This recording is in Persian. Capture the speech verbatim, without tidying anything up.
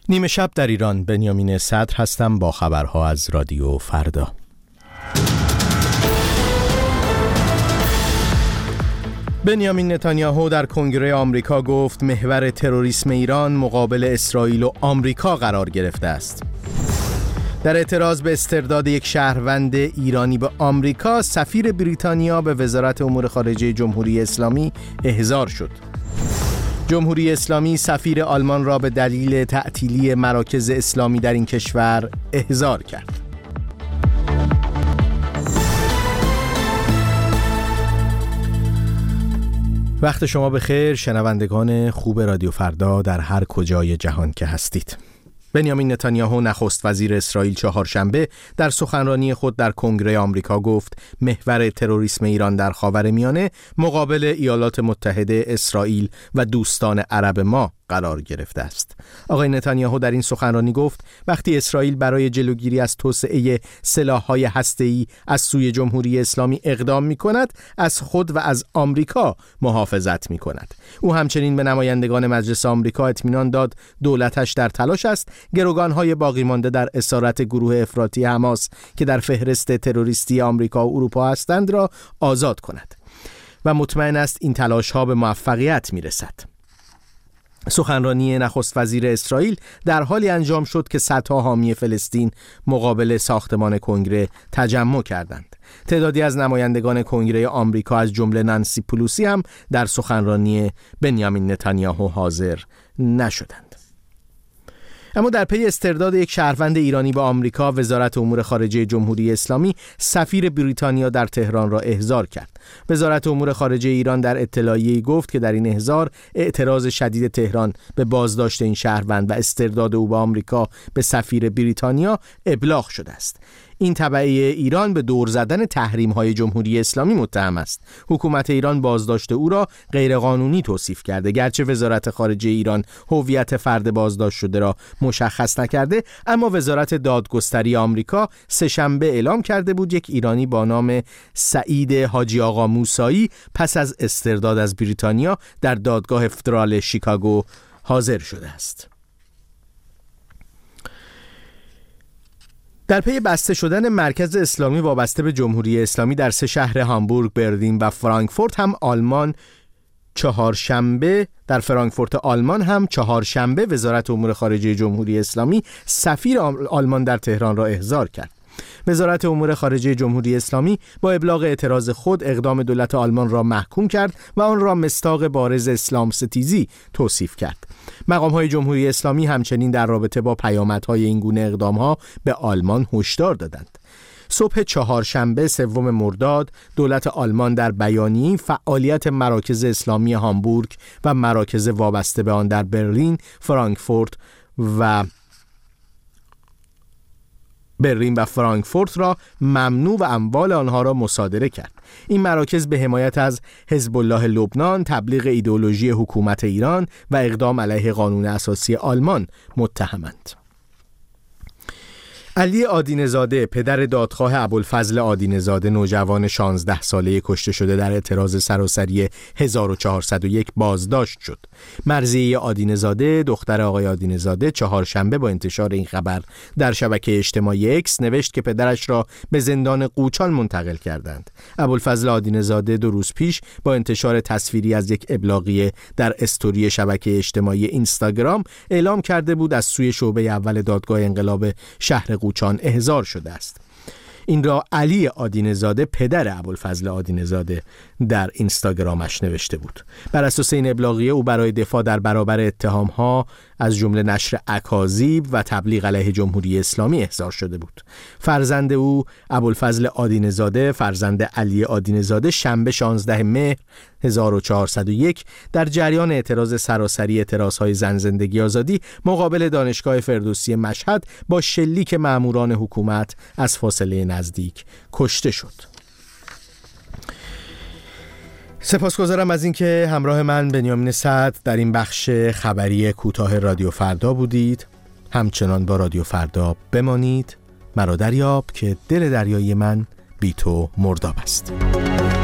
نیمه شب در ایران، بنیامین صدر هستم با خبرها از رادیو فردا. بنیامین نتانیاهو در کنگره آمریکا گفت محور تروریسم ایران مقابل اسرائیل و آمریکا قرار گرفته است. در اعتراض به استرداد یک شهروند ایرانی به آمریکا، سفیر بریتانیا به وزارت امور خارجه جمهوری اسلامی احضار شد. جمهوری اسلامی سفیر آلمان را به دلیل تعطیلی مراکز اسلامی در این کشور احضار کرد. وقت شما بخیر شنوندگان خوب رادیو فردا در هر کجای جهان که هستید. بنیامین نتانیاهو نخست وزیر اسرائیل چهارشنبه در سخنرانی خود در کنگره آمریکا گفت محور تروریسم ایران در خاورمیانه مقابل ایالات متحده، اسرائیل و دوستان عرب ما قرار گرفته است. آقای نتانیاهو در این سخنرانی گفت وقتی اسرائیل برای جلوگیری از توسعه سلاح‌های هسته‌ای از سوی جمهوری اسلامی اقدام می‌کند، از خود و از آمریکا محافظت می‌کند. او همچنین به نمایندگان مجلس آمریکا اطمینان داد دولتش در تلاش است گروگان‌های باقی مانده در اسارت گروه افراطی حماس که در فهرست تروریستی آمریکا و اروپا هستند را آزاد کند و مطمئن است این تلاش‌ها به موفقیت می‌رسد. سخنرانی نخست وزیر اسرائیل در حالی انجام شد که صدها حامی فلسطین مقابل ساختمان کنگره تجمع کردند. تعدادی از نمایندگان کنگره آمریکا از جمله نانسی پلوسی هم در سخنرانی بنیامین نتانیاهو حاضر نشدند. اما در پی استرداد یک شهروند ایرانی به آمریکا، وزارت امور خارجه جمهوری اسلامی سفیر بریتانیا در تهران را احضار کرد. وزارت امور خارجه ایران در اطلاعیه‌ای گفت که در این احضار اعتراض شدید تهران به بازداشت این شهروند و استرداد او به آمریکا به سفیر بریتانیا ابلاغ شده است. این تبعیه ایران به دور زدن تحریم‌های جمهوری اسلامی متهم است. حکومت ایران بازداشت او را غیرقانونی توصیف کرده. گرچه وزارت خارجه ایران هویت فرد بازداشت شده را مشخص نکرده، اما وزارت دادگستری آمریکا سه‌شنبه اعلام کرده بود یک ایرانی با نام سعید حاجی آقا موسایی پس از استرداد از بریتانیا در دادگاه فدرال شیکاگو حاضر شده است. در پی بسته شدن مرکز اسلامی وابسته به جمهوری اسلامی در سه شهر هامبورگ، برلین و فرانکفورت هم آلمان چهارشنبه در فرانکفورت آلمان هم چهارشنبه وزارت امور خارجه جمهوری اسلامی سفیر آلمان در تهران را احضار کرد. وزارت امور خارجه جمهوری اسلامی با ابلاغ اعتراض خود اقدام دولت آلمان را محکوم کرد و آن را مصداق بارز اسلام ستیزی توصیف کرد. مقام‌های جمهوری اسلامی همچنین در رابطه با پیامدهای این گونه اقدام‌ها به آلمان هشدار دادند. صبح چهارشنبه سوم مرداد دولت آلمان در بیانیه‌ای فعالیت مراکز اسلامی هامبورگ و مراکز وابسته به آن در برلین، فرانکفورت و برلین و فرانکفورت را ممنوع و اموال آنها را مصادره کرد. این مراکز به حمایت از حزب الله لبنان، تبلیغ ایدئولوژی حکومت ایران و اقدام علیه قانون اساسی آلمان متهمند. علی آدینه‌زاده، پدر دادخواه ابوالفضل آدینه‌زاده، نوجوان شانزده ساله کشته شده در اعتراض سراسری هزار و چهارصد و یک بازداشت شد. مرضیه آدینه‌زاده، دختر آقای آدینه‌زاده، چهارشنبه با انتشار این خبر در شبکه اجتماعی اکس نوشت که پدرش را به زندان قوچان منتقل کردند. ابوالفضل آدینه‌زاده دو روز پیش با انتشار تصویری از یک ابلاغیه در استوری شبکه اجتماعی اینستاگرام اعلام کرده بود از سوی شعبه اول دادگاه انقلاب شهر قوچان احضار شده است. این را علی آدینه‌زاده، پدر ابوالفضل آدینه‌زاده، در اینستاگرامش نوشته بود. بر اساس این ابلاغیه او برای دفاع در برابر اتهام‌ها از جمله نشر اکاذیب و تبلیغ علیه جمهوری اسلامی احضار شده بود. فرزند او ابوالفضل آدینه‌زاده، فرزند علی آدینه‌زاده، شنبه شانزدهم مهر هزار و چهارصد و یک در جریان اعتراض سراسری اعتراضهای زن زندگی آزادی مقابل دانشگاه فردوسی مشهد با شلیک ماموران حکومت از فاصله نزدیک کشته شد. سپاسگزارم از اینکه همراه من بنیامین صدر در این بخش خبری کوتاه رادیو فردا بودید. همچنان با رادیو فردا بمانید. مرا دریاب که دل دریایی من بی تو مرداب است.